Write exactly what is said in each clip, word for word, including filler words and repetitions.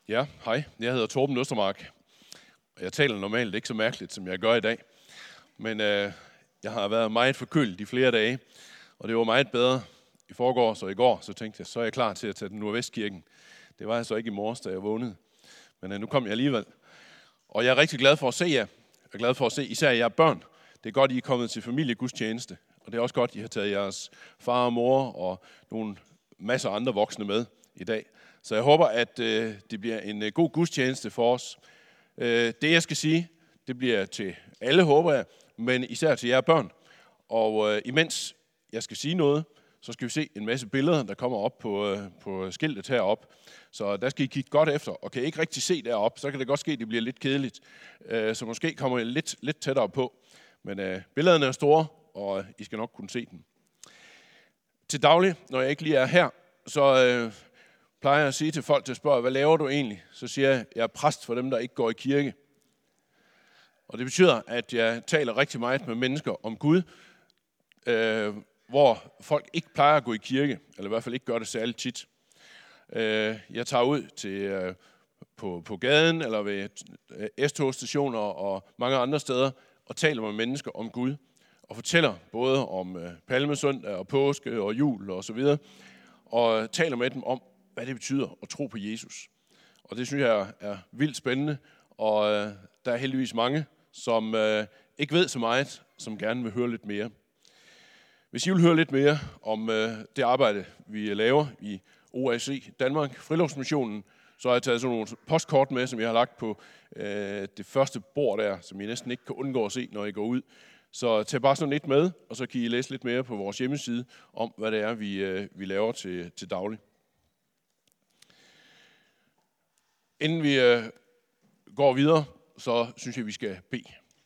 Ja, hej. Jeg hedder Torben Østermark. Jeg taler normalt ikke så mærkeligt, som jeg gør i dag. Men øh, jeg har været meget forkølet i flere dage, og det var meget bedre i forgårs og i går. Så tænkte jeg, så er jeg klar til at tage den Nordvestkirken. Det var jeg så ikke i morges, da jeg vågnede. Men øh, nu kom jeg alligevel. Og jeg er rigtig glad for at se jer. Jeg er glad for at se især jer børn. Det er godt, I er kommet til familiegudstjeneste. Og det er også godt, I har taget jeres far og mor og nogle masser af andre voksne med i dag. Så jeg håber, at øh, det bliver en øh, god gudstjeneste for os. Øh, det, jeg skal sige, det bliver til alle, håber jeg, men især til jer børn. Og øh, imens jeg skal sige noget, så skal vi se en masse billeder, der kommer op på, øh, på skiltet heroppe. Så der skal I kigge godt efter, og kan I ikke rigtig se deroppe, så kan det godt ske, at det bliver lidt kedeligt. Øh, så måske kommer I lidt, lidt tættere på. Men øh, billederne er store, og I skal nok kunne se dem. Til daglig, når jeg ikke lige er her, så øh, plejer jeg at sige til folk, der spørger, hvad laver du egentlig? Så siger jeg, jeg er præst for dem, der ikke går i kirke. Og det betyder, at jeg taler rigtig meget med mennesker om Gud, øh, hvor folk ikke plejer at gå i kirke, eller i hvert fald ikke gør det særligt tit. Øh, jeg tager ud til, øh, på, på gaden, eller ved S-togstationer og mange andre steder, og taler med mennesker om Gud, og fortæller både om øh, palmesøndag og påske og jul og så videre, og taler med dem om, hvad det betyder at tro på Jesus. Og det synes jeg er vildt spændende, og øh, der er heldigvis mange, som øh, ikke ved så meget, som gerne vil høre lidt mere. Hvis I vil høre lidt mere om øh, det arbejde, vi laver i O A C Danmark, Friluftsmissionen, så har jeg taget sådan nogle postkort med, som jeg har lagt på øh, det første bord der, som I næsten ikke kan undgå at se, når I går ud. Så tag bare sådan lidt med, og så kan I læse lidt mere på vores hjemmeside om, hvad det er, vi, øh, vi laver til, til daglig. Inden vi øh, går videre, så synes jeg, vi skal bede.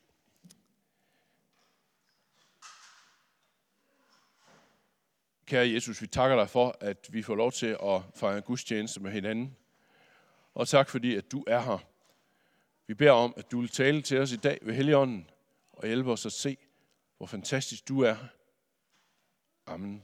Kære Jesus, vi takker dig for, at vi får lov til at fejre gudstjeneste med hinanden. Og tak fordi, at du er her. Vi beder om, at du vil tale til os i dag ved Helligånden, og hjælpe os at se, hvor fantastisk du er. Amen.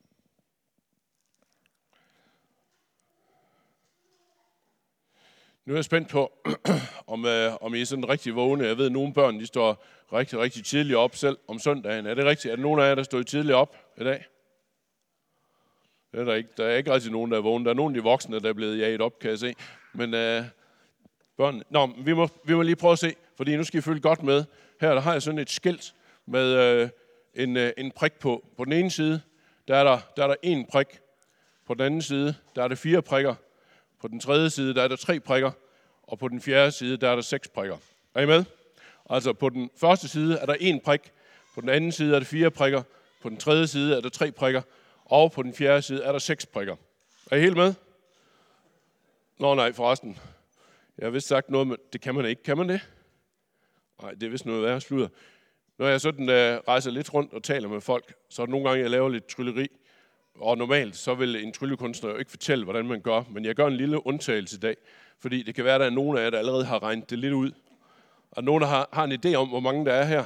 Nu er jeg spændt på, om, øh, om I er sådan rigtig vågne. Jeg ved, at nogle børn de står rigtig, rigtig tidligt op selv om søndagen. Er det rigtigt? Er der nogen af jer, der står tidligt op i dag? Det er der ikke. Der er ikke rigtig nogen, der er vågne. Der er nogle af de voksne, der er blevet jaget op, kan jeg se. Men øh, børn... Nå, vi må, vi må lige prøve at se, fordi nu skal I følge godt med. Her der har jeg sådan et skilt med øh, en, øh, en prik på. På den ene side, der er der, der er der en prik. På den anden side, der er der fire prikker. På den tredje side, der er der tre prikker. Og på den fjerde side, der er der seks prikker. Er I med? Altså, på den første side er der en prik. På den anden side er der fire prikker. På den tredje side er der tre prikker. Og på den fjerde side er der seks prikker. Er I helt med? Nå nej, forresten. Jeg har vist sagt noget, men det kan man ikke. Kan man det? Nej, det er vist noget værre sludder. Når jeg sådan uh, rejser lidt rundt og taler med folk, så er det nogle gange, jeg laver lidt trylleri. Og normalt, så vil en tryllekunstner jo ikke fortælle, hvordan man gør. Men jeg gør en lille undtagelse i dag. Fordi det kan være, at der er nogen af jer, der allerede har regnet det lidt ud. Og nogen, der har, har en idé om, hvor mange der er her.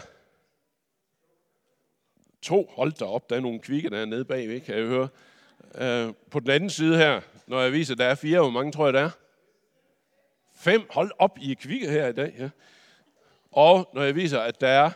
To, hold da op, der er nogle kvikke, der er nede bagved, kan jeg høre. Uh, på den anden side her, når jeg viser, at der er fire, hvor mange tror jeg, der er? Fem, hold op, I er kvikke her i dag. Ja. Og når jeg viser, at der er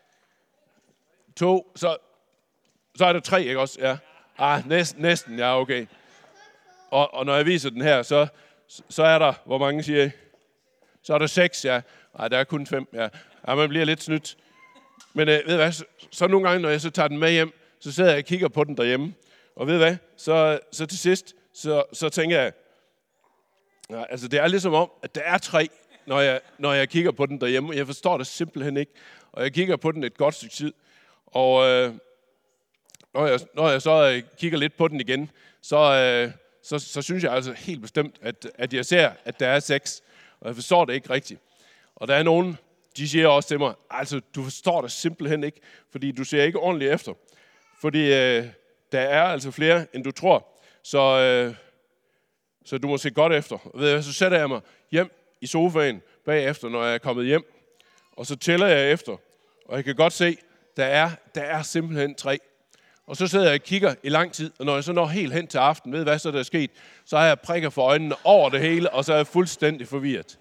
to, så, så er der tre, ikke også? Ja. Ah, næsten, næsten, ja, okay. Og, og når jeg viser den her, så, så er der, hvor mange siger I? Så er der seks, ja. Nej, der er kun fem, ja. Ja, man bliver lidt snydt. Men øh, ved du hvad, så, så nogle gange, når jeg så tager den med hjem, så sidder jeg og kigger på den derhjemme. Og ved du hvad, så, så til sidst, så, så tænker jeg, ja, altså det er ligesom om, at der er tre, når jeg, når jeg kigger på den derhjemme. Jeg forstår det simpelthen ikke. Og jeg kigger på den et godt stykke tid. Og øh, når, jeg, når jeg så øh, kigger lidt på den igen, så, øh, så, så synes jeg altså helt bestemt, at, at jeg ser, at der er seks. Og jeg forstår det ikke rigtigt. Og der er nogen, de siger også til mig, altså du forstår det simpelthen ikke, fordi du ser ikke ordentligt efter. Fordi øh, der er altså flere, end du tror. Så, øh, så du må se godt efter. Og ved jeg, så sætter jeg mig hjem i sofaen bagefter, når jeg er kommet hjem. Og så tæller jeg efter. Og jeg kan godt se, der er, der er simpelthen tre. Og så sidder jeg og kigger i lang tid, og når jeg så når helt hen til aften, ved hvad så der er sket, så har jeg prikker for øjnene over det hele, og så er jeg fuldstændig forvirret.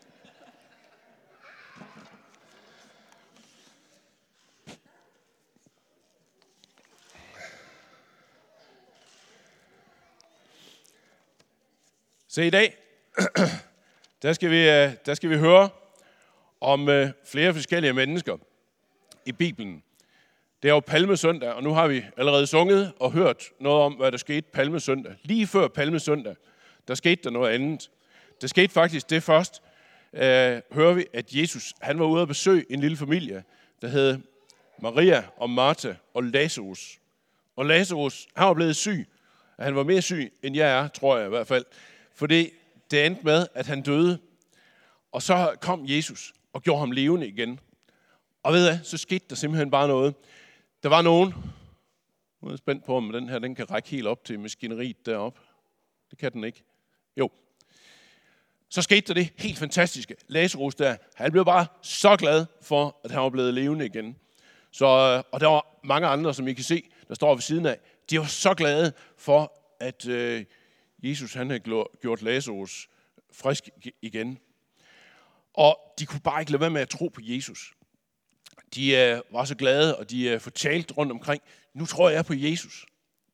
Så i dag, der skal vi, der skal vi høre om flere forskellige mennesker i Bibelen. Det er jo Palmesøndag, og nu har vi allerede sunget og hørt noget om, hvad der skete Palmesøndag. Lige før Palmesøndag, der skete der noget andet. Der skete faktisk det først, øh, hører vi, at Jesus han var ude at besøge en lille familie, der hed Maria og Martha og Lazarus. Og Lazarus, han var blevet syg. Han var mere syg, end jeg er, tror jeg i hvert fald. Fordi det endte med, at han døde. Og så kom Jesus og gjorde ham levende igen. Og ved hvad, så skete der simpelthen bare noget. Der var nogen, nu er jeg spændt på, om den her den kan række helt op til maskineriet deroppe. Det kan den ikke. Jo. Så skete der det helt fantastiske. Lazarus der, han blev bare så glad for, at han var blevet levende igen. Så, og der var mange andre, som I kan se, der står ved siden af. De var så glade for, at øh, Jesus han havde gjort Lazarus frisk igen. Og de kunne bare ikke lade være med at tro på Jesus. De øh, var så glade, og de øh, fortalte rundt omkring, nu tror jeg på Jesus.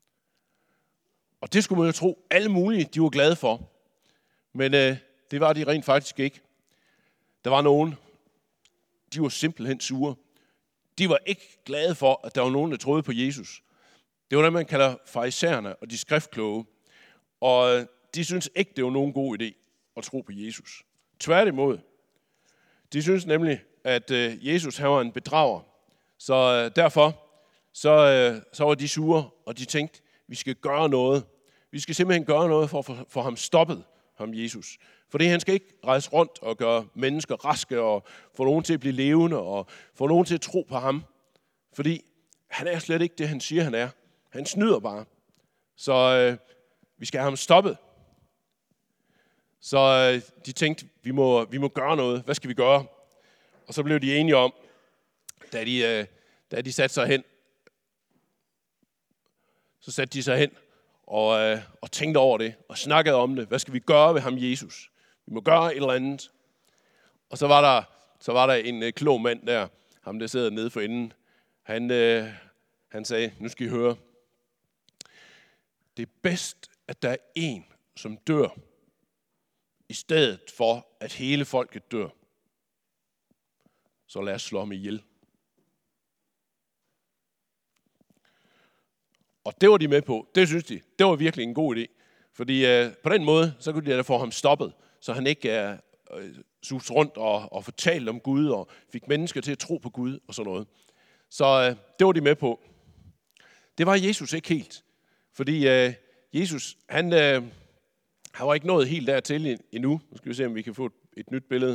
Og det skulle man jo tro, alle mulige, de var glade for. Men øh, det var de rent faktisk ikke. Der var nogen, de var simpelthen sure. De var ikke glade for, at der var nogen, der troede på Jesus. Det var det, man kalder farisæerne og de skriftkloge. Og øh, de synes ikke, det var nogen god idé at tro på Jesus. Tværtimod. De synes nemlig, at øh, Jesus han var en bedrager. Så øh, derfor så, øh, så var de sure, og de tænkte, vi skal gøre noget. Vi skal simpelthen gøre noget for at få, få ham stoppet, ham Jesus. Fordi han skal ikke rejse rundt og gøre mennesker raske, og få nogen til at blive levende, og få nogen til at tro på ham. Fordi han er slet ikke det, han siger, han er. Han snyder bare. Så øh, vi skal have ham stoppet. Så øh, de tænkte, vi må, vi må gøre noget. Hvad skal vi gøre? Og så blev de enige om, da de, øh, da de satte sig hen, så satte de sig hen og, øh, og tænkte over det, og snakkede om det. Hvad skal vi gøre ved ham, Jesus? Vi må gøre et eller andet. Og så var der, så var der en øh, klog mand der, ham der sidder nede for enden. Han, øh, han sagde, nu skal I høre. Det er bedst, at der er en, som dør, i stedet for, at hele folket dør. Så lad os slå ham ihjel. Og det var de med på. Det synes de. Det var virkelig en god idé. Fordi øh, på den måde, så kunne de da få ham stoppet, så han ikke er øh, sus rundt og, og fortalte om Gud, og fik mennesker til at tro på Gud og sådan noget. Så øh, det var de med på. Det var Jesus ikke helt. Fordi øh, Jesus, han, øh, han var ikke nået helt dertil endnu. Nu skal vi se, om vi kan få et, et nyt billede.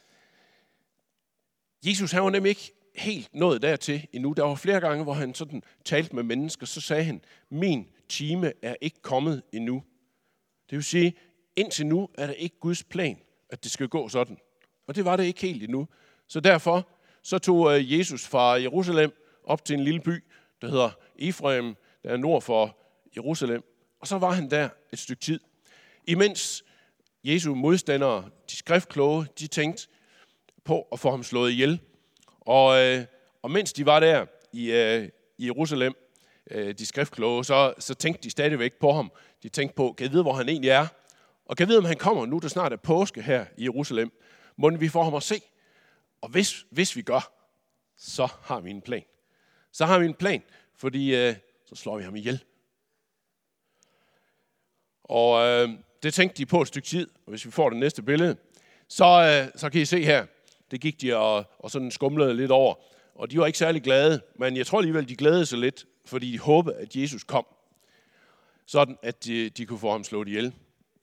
Jesus, han var nemlig ikke helt nået dertil endnu. Der var flere gange, hvor han sådan talte med mennesker, så sagde han, min time er ikke kommet endnu. Det vil sige, indtil nu er det ikke Guds plan, at det skal gå sådan. Og det var det ikke helt endnu. Så derfor så tog Jesus fra Jerusalem op til en lille by, der hedder Efraim, der er nord for Jerusalem. Og så var han der et stykke tid. Imens Jesu modstandere, de skriftkloge, de tænkte på at få ham slået ihjel. Og, øh, og mens de var der i, øh, i Jerusalem, øh, de skriftkloge, så, så tænkte de stadigvæk på ham. De tænkte på, kan jeg vide, hvor han egentlig er? Og kan jeg vide, om han kommer nu, der snart er påske her i Jerusalem? Må vi få ham at se? Og hvis, hvis vi gør, så har vi en plan. Så har vi en plan, fordi øh, så slår vi ham ihjel. Og øh, det tænkte de på et stykke tid, og hvis vi får det næste billede, så, øh, så kan I se her, det gik de og, og sådan skumlede lidt over. Og de var ikke særlig glade, men jeg tror alligevel, de glædede sig lidt, fordi de håbede, at Jesus kom. Sådan, at de, de kunne få ham slået ihjel.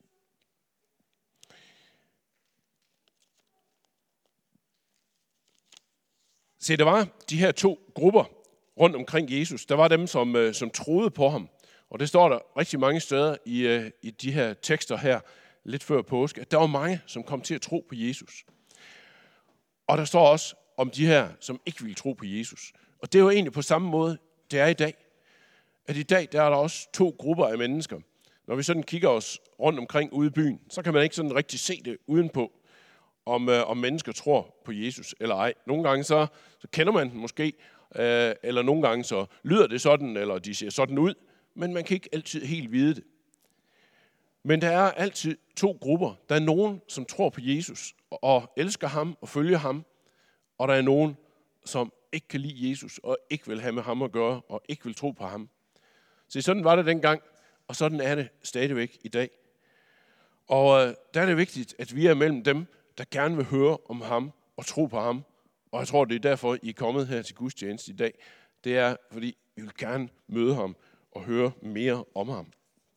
Se, der var de her to grupper rundt omkring Jesus. Der var dem, som, øh, som troede på ham. Og det står der rigtig mange steder i, øh, i de her tekster her, lidt før påske, at der var mange, som kom til at tro på Jesus. Og der står også om de her, som ikke ville tro på Jesus. Og det er jo egentlig på samme måde, det er i dag. at i dag der er der også to grupper af mennesker. Når vi sådan kigger os rundt omkring ude i byen, så kan man ikke sådan rigtig se det udenpå, om, øh, om mennesker tror på Jesus eller ej. Nogle gange så, så kender man den måske, øh, eller nogle gange så lyder det sådan, eller de ser sådan ud, men man kan ikke altid helt vide det. Men der er altid to grupper. Der er nogen, som tror på Jesus og elsker ham og følger ham, og der er nogen, som ikke kan lide Jesus og ikke vil have med ham at gøre og ikke vil tro på ham. Så sådan var det dengang, og sådan er det stadigvæk i dag. Og øh, der er det vigtigt, at vi er mellem dem, der gerne vil høre om ham og tro på ham. Og jeg tror, det er derfor, I er kommet her til gudstjeneste i dag. Det er, fordi vi vil gerne møde ham og høre mere om ham.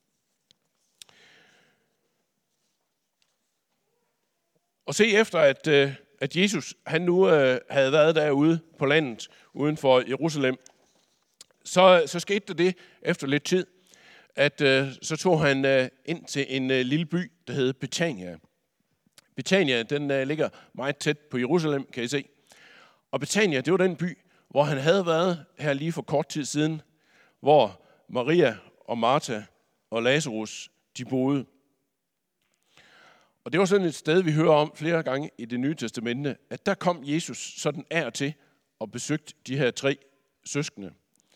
Og se efter, at, øh, at Jesus han nu øh, havde været derude på landet uden for Jerusalem, så, så skete der det efter lidt tid, at øh, så tog han øh, ind til en øh, lille by, der hed Betania. Betania, den øh, ligger meget tæt på Jerusalem, kan I se. Og Betania, det var den by, hvor han havde været her lige for kort tid siden, hvor Maria og Martha og Lazarus, de boede. Og det var sådan et sted, vi hører om flere gange i Det Nye Testamente, at der kom Jesus sådan af og til og besøgte de her tre søskende.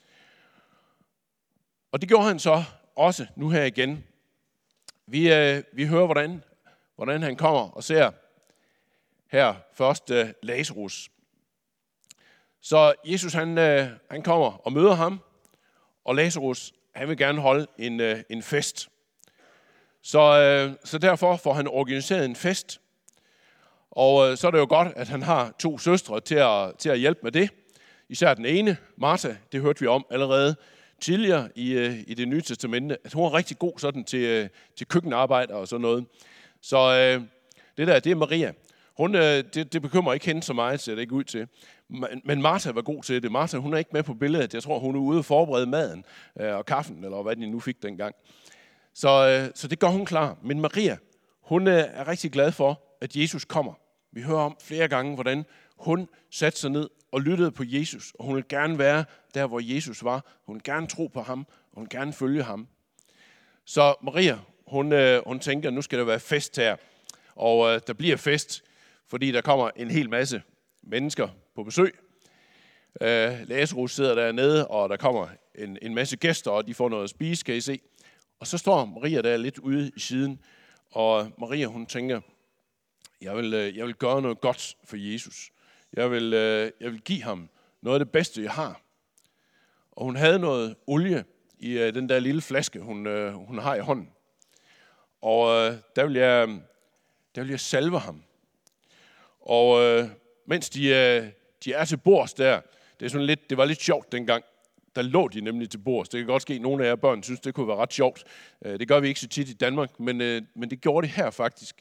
Og det gjorde han så også nu her igen. Vi, øh, vi hører, hvordan, hvordan han kommer og ser her først øh, Lazarus. Så Jesus han, øh, han kommer og møder ham, og Lazarus han vil gerne holde en, øh, en fest. Så, øh, så derfor får han organiseret en fest. Og øh, så er det jo godt, at han har to søstre til at, til at hjælpe med det. Især den ene, Martha, det hørte vi om allerede tidligere i, øh, i Det Nye Testamente, at hun er rigtig god sådan til, øh, til køkkenarbejde og sådan noget. Så øh, det der, det er Maria. Hun, øh, det, det bekymrer ikke hende så meget, ser det ikke ud til. Men Martha var god til det. Martha, hun er ikke med på billedet. Jeg tror, hun er ude og forberede maden øh, og kaffen, eller hvad de nu fik dengang. Så, øh, så det gør hun klar. Men Maria, hun øh, er rigtig glad for, at Jesus kommer. Vi hører om flere gange, hvordan hun satte sig ned og lyttede på Jesus. Og hun vil gerne være der, hvor Jesus var. Hun vil gerne tro på ham, og hun vil gerne følge ham. Så Maria, hun, øh, hun tænker, nu skal der være fest her. Og øh, der bliver fest, fordi der kommer en hel masse mennesker på besøg. Øh, Lazarus sidder dernede, og der kommer en, en masse gæster, og de får noget at spise, kan I se. Og så står Maria der lidt ude i siden, og Maria, hun tænker, jeg vil, jeg vil gøre noget godt for Jesus. Jeg vil, jeg vil give ham noget af det bedste, jeg har. Og hun havde noget olie i den der lille flaske, hun, hun har i hånden. Og der vil jeg, der vil jeg salve ham. Og mens de, de er til bords der, det, er sådan lidt, det var lidt sjovt dengang, der lå de nemlig til bords. Det kan godt ske, at nogle af jer børn synes, det kunne være ret sjovt. Det gør vi ikke så tit i Danmark, men, men det gjorde de her faktisk.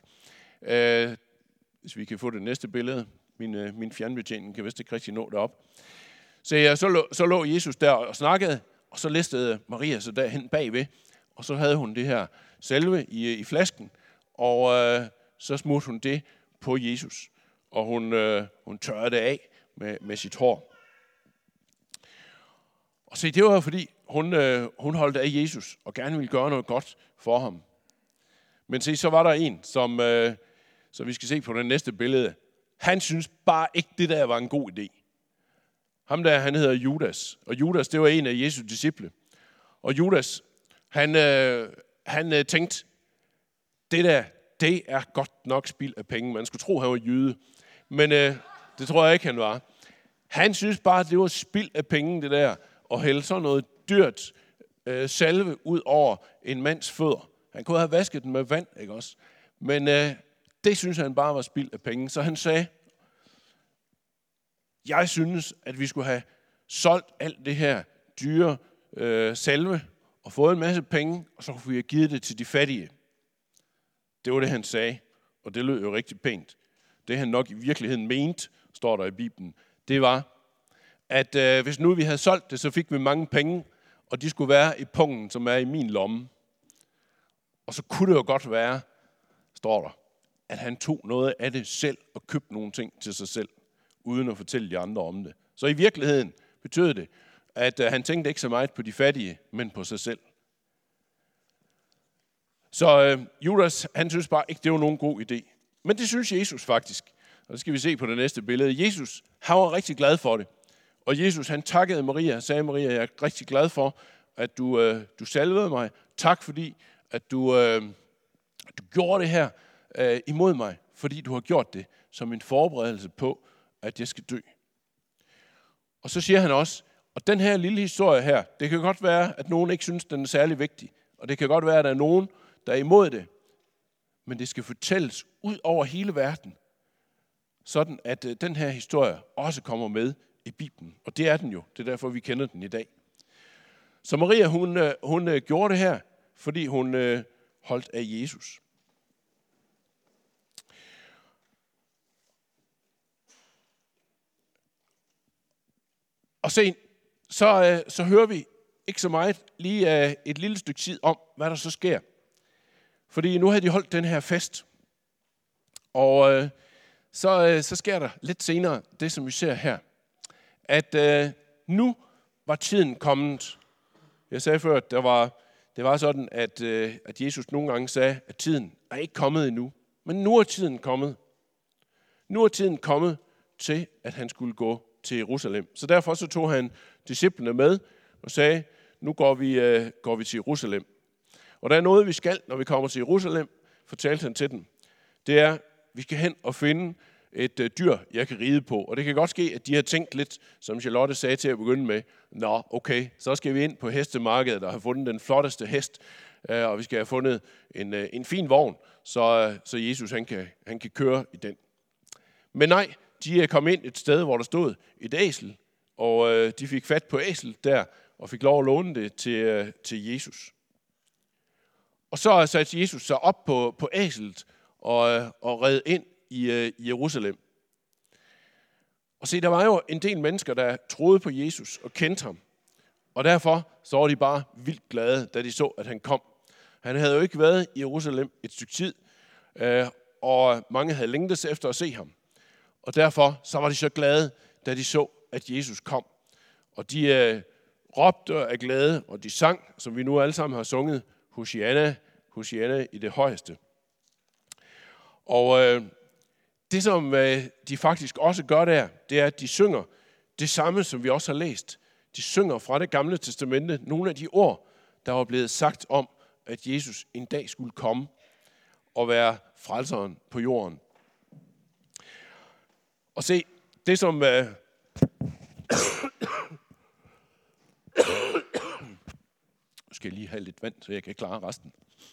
Hvis vi kan få det næste billede. Min, min fjernbetjening kan vist ikke rigtig nå derop. Så, ja, så, lå, så lå Jesus der og snakkede, og så listede Maria sig derhen bagved, og så havde hun det her salve i, i flasken, og øh, så smurte hun det på Jesus, og hun, øh, hun tørrede det af med, med sit hår. Og se, det var fordi, hun, øh, hun holdt af Jesus, og gerne ville gøre noget godt for ham. Men se, så var der en, som, øh, så vi skal se på det næste billede. Han synes bare ikke, det der var en god idé. Ham der, han hedder Judas. Og Judas, det var en af Jesu disciple. Og Judas, han, øh, han øh, tænkte, det der, det er godt nok spild af penge. Man skulle tro, han var jøde. Men øh, det tror jeg ikke, han var. Han synes bare, det var spild af penge, det der. Og hælde sådan noget dyrt øh, salve ud over en mands fødder. Han kunne have vasket den med vand, ikke også? Men øh, det synes han bare var spild af penge. Så han sagde, jeg synes, at vi skulle have solgt alt det her dyre øh, salve og fået en masse penge, og så kunne vi have givet det til de fattige. Det var det, han sagde, og det lød jo rigtig pænt. Det han nok i virkeligheden mente, står der i Bibelen, det var, at øh, hvis nu vi havde solgt det, så fik vi mange penge, og de skulle være i pungen, som er i min lomme. Og så kunne det jo godt være, står der, at han tog noget af det selv og købte nogle ting til sig selv, uden at fortælle de andre om det. Så i virkeligheden betød det, at øh, han tænkte ikke så meget på de fattige, men på sig selv. Så øh, Judas, han synes bare ikke, det var nogen god idé. Men det synes Jesus faktisk. Og det skal vi se på det næste billede. Jesus, han var rigtig glad for det. Og Jesus, han takkede Maria, sagde Maria, jeg er rigtig glad for, at du, øh, du salvede mig. Tak fordi, at du, øh, du gjorde det her øh, imod mig. Fordi du har gjort det som en forberedelse på, at jeg skal dø. Og så siger han også, og den her lille historie her, det kan godt være, at nogen ikke synes, den er særlig vigtig. Og det kan godt være, at der er nogen, der er imod det. Men det skal fortælles ud over hele verden. Sådan at øh, den her historie også kommer med i Bibelen. Og det er den jo. Det er derfor, vi kender den i dag. Så Maria, hun, øh, hun øh, gjorde det her, fordi hun øh, holdt af Jesus. Og se, så, øh, så hører vi ikke så meget lige øh, et lille stykke tid om, hvad der så sker. Fordi nu havde de holdt den her fest. Og øh, så, øh, så sker der lidt senere det, som vi ser her. At øh, nu var tiden kommet. Jeg sagde før, at der var, det var sådan, at, øh, at Jesus nogle gange sagde, at tiden er ikke kommet endnu. Men nu er tiden kommet. Nu er tiden kommet til, at han skulle gå til Jerusalem. Så derfor så tog han disciplene med og sagde, nu går vi, øh, går vi til Jerusalem. Og der er noget, vi skal, når vi kommer til Jerusalem, fortalte han til dem. Det er, vi skal hen og finde et øh, dyr, jeg kan ride på. Og det kan godt ske, at de har tænkt lidt, som Charlotte sagde til at begynde med, nå, okay, så skal vi ind på hestemarkedet og have fundet den flotteste hest, øh, og vi skal have fundet en, øh, en fin vogn, så, øh, så Jesus han kan, han kan køre i den. Men nej, de er kommet ind et sted, hvor der stod et æsel, og øh, de fik fat på æsel der, og fik lov at låne det til, øh, til Jesus. Og så satte Jesus sig op på, på æslet og, øh, og red ind i, øh, i Jerusalem. Og se, der var jo en del mennesker, der troede på Jesus og kendte ham. Og derfor så var de bare vildt glade, da de så, at han kom. Han havde jo ikke været i Jerusalem et stykke tid, øh, og mange havde længtes efter at se ham. Og derfor så var de så glade, da de så, at Jesus kom. Og de øh, råbte af glæde, og de sang, som vi nu alle sammen har sunget, Hosianna, Hosianna i det højeste. Og øh, det, som øh, de faktisk også gør der, det er, at de synger det samme, som vi også har læst. De synger fra det gamle testamente nogle af de ord, der var blevet sagt om, at Jesus en dag skulle komme og være frelseren på jorden. Og se, det som... Øh, nu skal jeg lige have lidt vand, så jeg kan klare resten.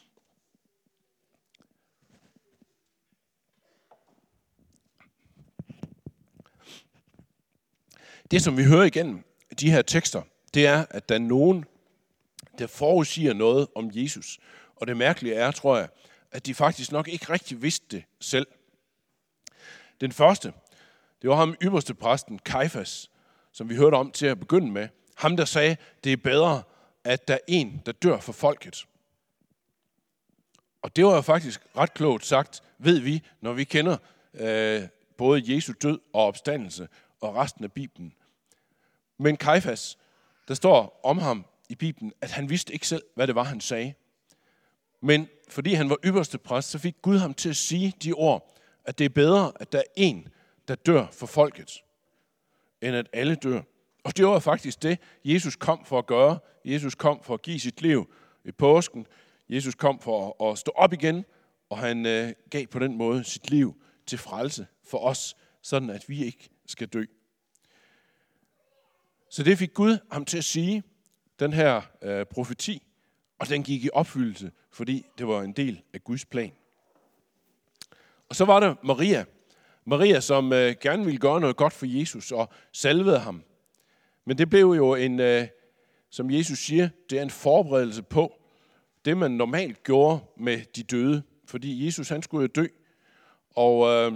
Det, som vi hører igennem de her tekster, det er, at der er nogen, der forudsiger noget om Jesus. Og det mærkelige er, tror jeg, at de faktisk nok ikke rigtig vidste det selv. Den første, det var ham ypperste præsten, Kajfas, som vi hørte om til at begynde med. Ham, der sagde, det er bedre, at der er en, der dør for folket. Og det var jo faktisk ret klogt sagt, ved vi, når vi kender øh, både Jesu død og opstandelse og resten af Bibelen. Men Kajfas, der står om ham i Bibelen, at han vidste ikke selv, hvad det var, han sagde. Men fordi han var ypperste præst, så fik Gud ham til at sige de ord, at det er bedre, at der er en, der dør for folket, end at alle dør. Og det var faktisk det, Jesus kom for at gøre. Jesus kom for at give sit liv i påsken. Jesus kom for at stå op igen, og han øh, gav på den måde sit liv til frelse for os, sådan at vi ikke skal dø. Så det fik Gud ham til at sige, den her øh, profeti, og den gik i opfyldelse, fordi det var en del af Guds plan. Og så var der Maria. Maria, som øh, gerne ville gøre noget godt for Jesus og salvede ham. Men det blev jo en, øh, som Jesus siger, det er en forberedelse på det, man normalt gjorde med de døde. Fordi Jesus, han skulle jo dø. Og øh,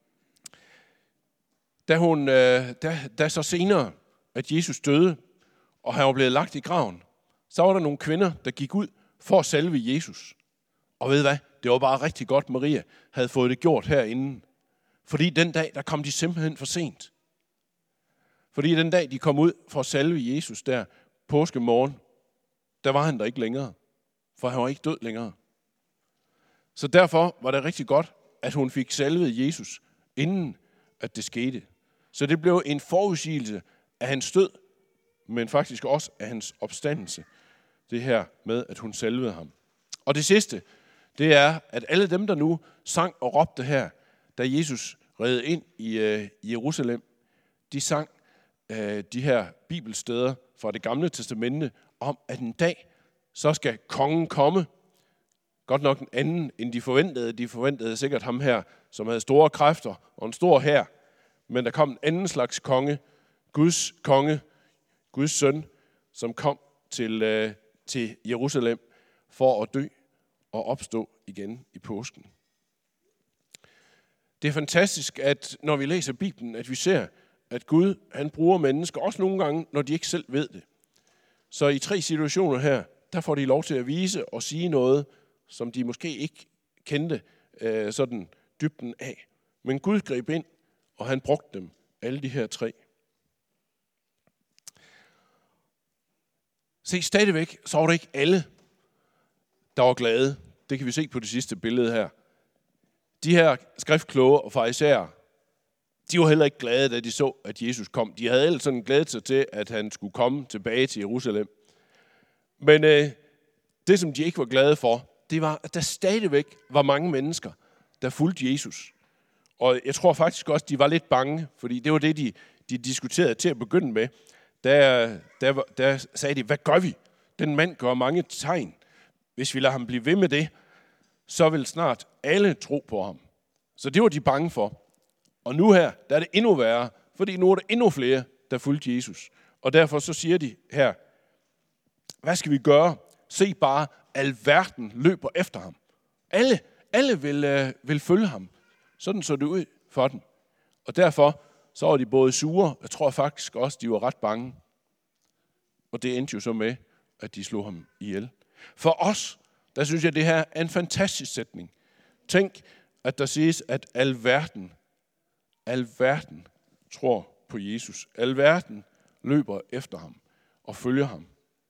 da, hun, øh, da, da så senere, at Jesus døde, og han var blevet lagt i graven, så var der nogle kvinder, der gik ud for at salve Jesus. Og ved hvad? Det var bare rigtig godt, Maria havde fået det gjort herinde. Fordi den dag, der kom de simpelthen for sent. Fordi den dag, de kom ud for at salve Jesus der påskemorgen, der var han der ikke længere. For han var ikke død længere. Så derfor var det rigtig godt, at hun fik salvet Jesus, inden at det skete. Så det blev en forudsigelse af hans død, men faktisk også af hans opstandelse. Det her med, at hun salvede ham. Og det sidste, det er, at alle dem, der nu sang og råbte her, da Jesus red ind i øh, Jerusalem, de sang øh, de her bibelsteder fra det gamle testamente om, at en dag, så skal kongen komme. Godt nok en anden, end de forventede. De forventede sikkert ham her, som havde store kræfter og en stor hær. Men der kom en anden slags konge, Guds konge, Guds søn, som kom til, øh, til Jerusalem for at dø og opstå igen i påsken. Det er fantastisk, at når vi læser Bibelen, at vi ser, at Gud han bruger mennesker, også nogle gange, når de ikke selv ved det. Så i tre situationer her, der får de lov til at vise og sige noget, som de måske ikke kendte øh, sådan dybden af. Men Gud greb ind, og han brugte dem, alle de her tre. Se, stadigvæk, så var det ikke alle, der var glade. Det kan vi se på det sidste billede her. De her skriftkloge og farisæere, de var heller ikke glade, da de så, at Jesus kom. De havde ellers sådan glædet sig til, at han skulle komme tilbage til Jerusalem. Men øh, det, som de ikke var glade for, det var, at der stadigvæk var mange mennesker, der fulgte Jesus. Og jeg tror faktisk også, de var lidt bange, fordi det var det, de, de diskuterede til at begynde med. Der, der, der sagde de, hvad gør vi? Den mand gør mange tegn. Hvis vi lader ham blive ved med det, så vil snart alle tro på ham. Så det var de bange for. Og nu her, der er det endnu værre, fordi nu er der endnu flere, der fulgte Jesus. Og derfor så siger de her, hvad skal vi gøre? Se bare, alverden løber efter ham. Alle, alle vil, øh, vil følge ham. Sådan så det ud for dem. Og derfor så var de både sure, jeg tror faktisk også, de var ret bange. Og det endte jo så med, at de slog ham ihjel. For os, der synes jeg, at det her er en fantastisk sætning. Tænk, at der siges, at alverden, alverden tror på Jesus. Alverden løber efter ham og følger ham.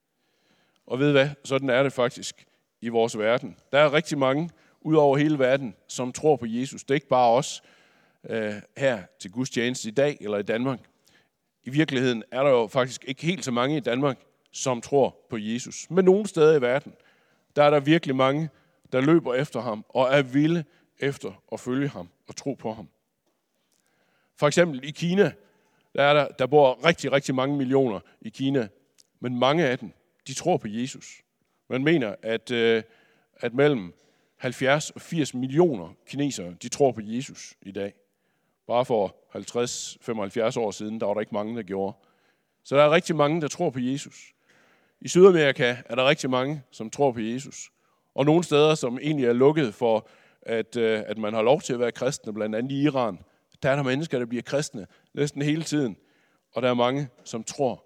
Og ved hvad? Sådan er det faktisk i vores verden. Der er rigtig mange ud over hele verden, som tror på Jesus. Det er ikke bare os øh, her til gudstjeneste i dag eller i Danmark. I virkeligheden er der jo faktisk ikke helt så mange i Danmark, som tror på Jesus. Men nogle steder i verden, der er der virkelig mange, der løber efter ham og er vilde efter at følge ham og tro på ham. For eksempel i Kina, der, er der, der bor rigtig, rigtig mange millioner i Kina, men mange af dem, de tror på Jesus. Man mener, at, øh, at mellem halvfjerds og firs millioner kinesere, de tror på Jesus i dag. Bare for halvtreds til femoghalvfjerds år siden, der var der ikke mange, der gjorde. Så der er rigtig mange, der tror på Jesus. I Sydamerika er der rigtig mange, som tror på Jesus. Og nogle steder, som egentlig er lukket for, at, øh, at man har lov til at være kristne, blandt andet i Iran, der er der mennesker, der bliver kristne næsten hele tiden. Og der er mange, som tror.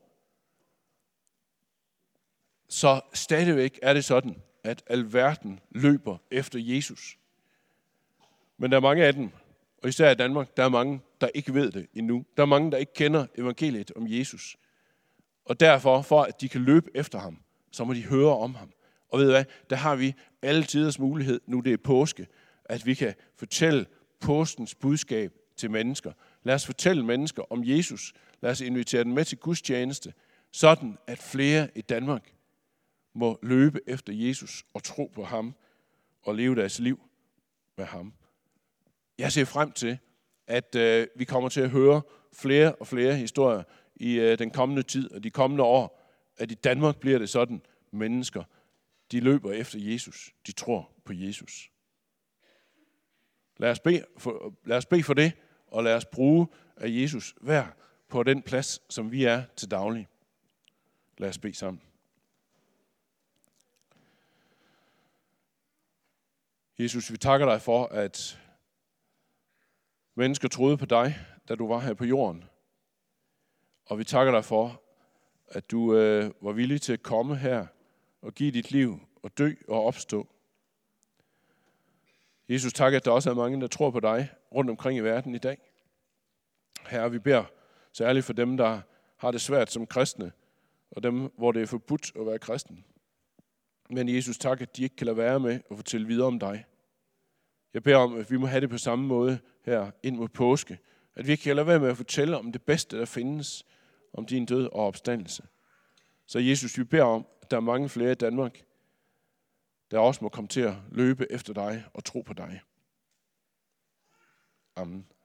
Så stadigvæk er det sådan, at alverden løber efter Jesus. Men der er mange af dem, og især i Danmark, der er mange, der ikke ved det endnu. Der er mange, der ikke kender evangeliet om Jesus. Og derfor, for at de kan løbe efter ham, så må de høre om ham. Og ved I hvad? Der har vi alle tiders mulighed, nu det er påske, at vi kan fortælle påskens budskab til mennesker. Lad os fortælle mennesker om Jesus. Lad os invitere dem med til gudstjeneste, sådan at flere i Danmark må løbe efter Jesus og tro på ham og leve deres liv med ham. Jeg ser frem til, at øh, vi kommer til at høre flere og flere historier i øh, den kommende tid og de kommende år, at i Danmark bliver det sådan, mennesker, de løber efter Jesus. De tror på Jesus. Lad os bede for, lad os bede for det, og lad os bruge af Jesus hver på den plads, som vi er til daglig. Lad os bede sammen. Jesus, vi takker dig for, at mennesker troede på dig, da du var her på jorden. Og vi takker dig for, at du øh, var villig til at komme her og give dit liv og dø og opstå. Jesus, tak, at der også er mange, der tror på dig rundt omkring i verden i dag. Herre, vi beder særligt for dem, der har det svært som kristne, og dem, hvor det er forbudt at være kristen. Men Jesus, tak, at de ikke kan lade være med at fortælle videre om dig. Jeg beder om, at vi må have det på samme måde her ind mod påske. At vi ikke kan lade være med at fortælle om det bedste, der findes, om din død og opstandelse. Så Jesus, vi beder om, at der er mange flere i Danmark, der også må komme til at løbe efter dig og tro på dig. Amen.